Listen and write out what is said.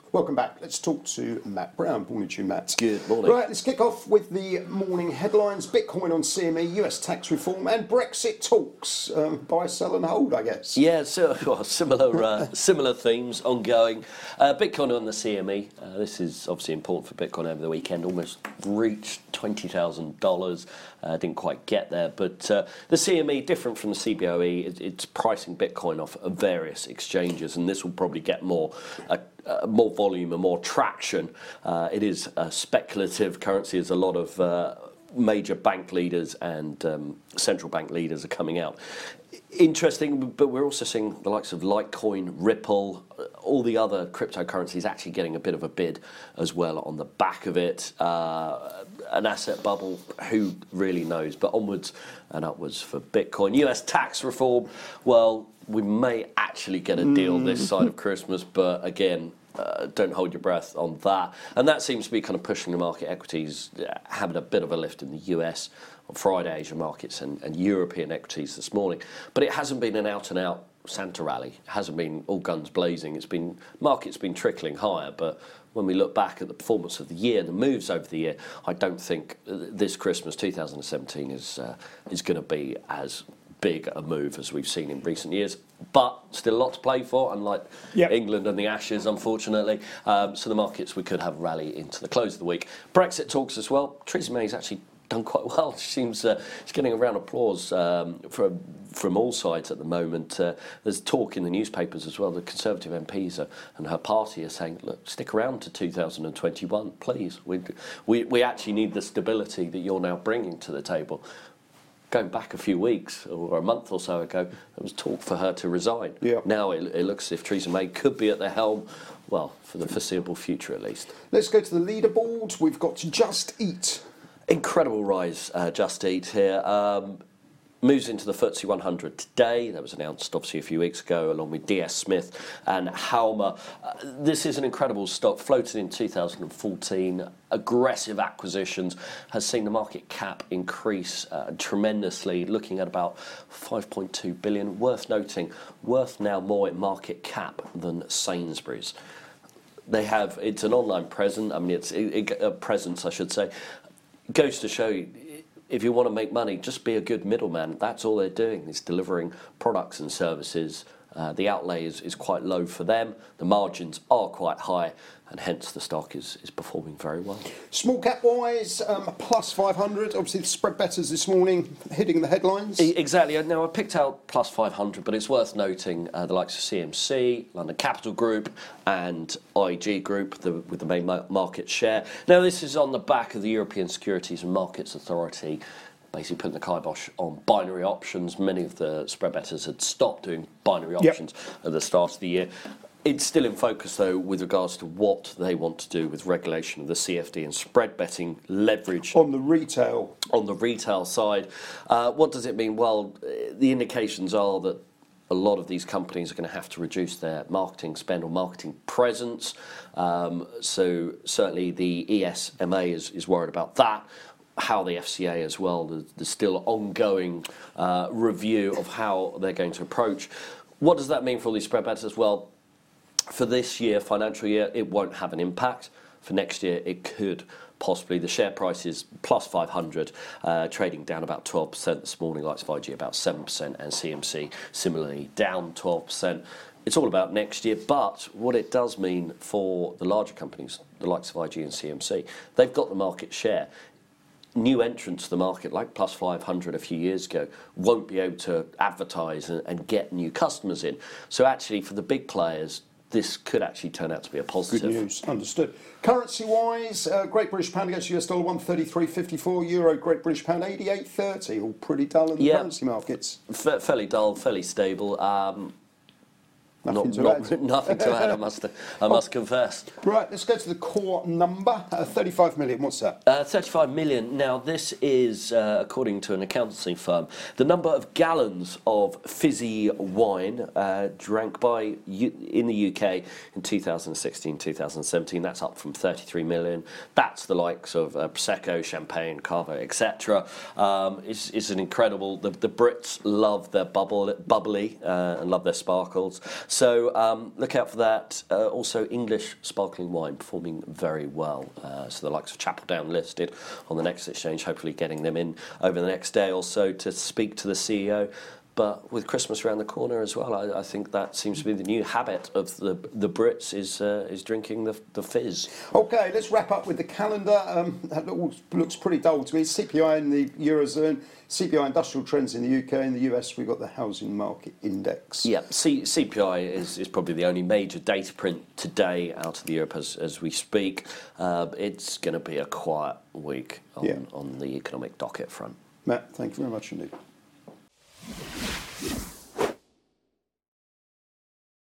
Welcome back. Let's talk to Matt Brown. Morning to you, Matt. Good morning. Right, let's kick off with the morning headlines. Bitcoin on CME, US tax reform and Brexit talks. Buy, sell and hold, I guess. Yeah, so similar themes ongoing. Bitcoin on the CME. This is obviously important for Bitcoin over the weekend. Almost reached $20,000. Didn't quite get there. But the CME, different from the CBOE, it's pricing Bitcoin off of various exchanges. And this will probably get more volume and more traction. It is a speculative currency, as a lot of major bank leaders and central bank leaders are coming out. Interesting, but we're also seeing the likes of Litecoin, Ripple, all the other cryptocurrencies actually getting a bit of a bid as well on the back of it. An asset bubble, who really knows? But onwards and upwards for Bitcoin. US tax reform, well, we may actually get a deal this side of Christmas, but again, don't hold your breath on that. And that seems to be kind of pushing the market. Equities having a bit of a lift in the US on Friday, Asian markets and European equities this morning. But it hasn't been an out-and-out Santa rally. It hasn't been all guns blazing. Market's been trickling higher, but when we look back at the performance of the year, the moves over the year, I don't think this Christmas 2017 is going to be as big a move as we've seen in recent years, but still a lot to play for, unlike England and the Ashes, unfortunately. So the markets, we could have a rally into the close of the week. Brexit talks as well. Theresa May's actually done quite well. She seems she's getting a round of applause from all sides at the moment. There's talk in the newspapers as well. The Conservative MPs and her party are saying, look, stick around to 2021, please. We actually need the stability that you're now bringing to the table. Going back a few weeks or a month or so ago, there was talk for her to resign. Yeah. Now it looks as if Theresa May could be at the helm, well, for the foreseeable future at least. Let's go to the leaderboard. We've got Just Eat. Incredible rise, Just Eat here. Moves into the FTSE 100 today. That was announced obviously a few weeks ago, along with DS Smith and Halma. This is an incredible stock, floated in 2014. Aggressive acquisitions has seen the market cap increase tremendously, looking at about 5.2 billion. Worth noting, worth now more in market cap than Sainsbury's. It's an online presence. I mean, it's a presence, I should say. It goes to show you, if you want to make money, just be a good middleman. That's all they're doing, is delivering products and services. The outlay is quite low for them. The margins are quite high, and hence the stock is performing very well. Small cap wise, plus 500. Obviously, the spread betters this morning hitting the headlines. Exactly. Now, I picked out plus 500, but it's worth noting the likes of CMC, London Capital Group, and IG Group with the main market share. Now, this is on the back of the European Securities and Markets Authority basically putting the kibosh on binary options. Many of the spread betters had stopped doing binary options at the start of the year. It's still in focus, though, with regards to what they want to do with regulation of the CFD and spread betting leverage. On the retail side. What does it mean? Well, the indications are that a lot of these companies are going to have to reduce their marketing spend or marketing presence. So certainly the ESMA is worried about that. How the FCA as well, there's still ongoing review of how they're going to approach. What does that mean for all these spread bettors? Well, for this year, financial year, it won't have an impact. For next year, it could possibly. The share price is plus 500, trading down about 12% this morning, likes of IG about 7%, and CMC similarly down 12%. It's all about next year, but what it does mean for the larger companies, the likes of IG and CMC, they've got the market share. New entrants to the market, like Plus 500 a few years ago, won't be able to advertise and get new customers in. So actually, for the big players, this could actually turn out to be a positive. Good news, understood. Currency-wise, Great British Pound against US dollar 133.54, Euro, Great British Pound 88.30. All pretty dull in the currency markets. Fairly dull, fairly stable. Nothing to add. Nothing to add, I must confess. Right, let's go to the core number. 35 million, what's that? 35 million. Now, this is, according to an accountancy firm, the number of gallons of fizzy wine drank in the UK in 2016, 2017. That's up from 33 million. That's the likes of Prosecco, Champagne, Cava, etc. It's an incredible... The Brits love their bubbly and love their sparkles. So look out for that. Also, English sparkling wine performing very well. So the likes of Chapeldown listed on the next exchange, hopefully getting them in over the next day or so to speak to the CEO. But with Christmas around the corner as well, I think that seems to be the new habit of the Brits is drinking the fizz. OK, let's wrap up with the calendar. That looks pretty dull to me. CPI in the Eurozone, CPI industrial trends in the UK. In the US, we've got the housing market index. Yeah, CPI is probably the only major data print today out of Europe as we speak. It's going to be a quiet week on the economic docket front. Matt, thank you very much indeed.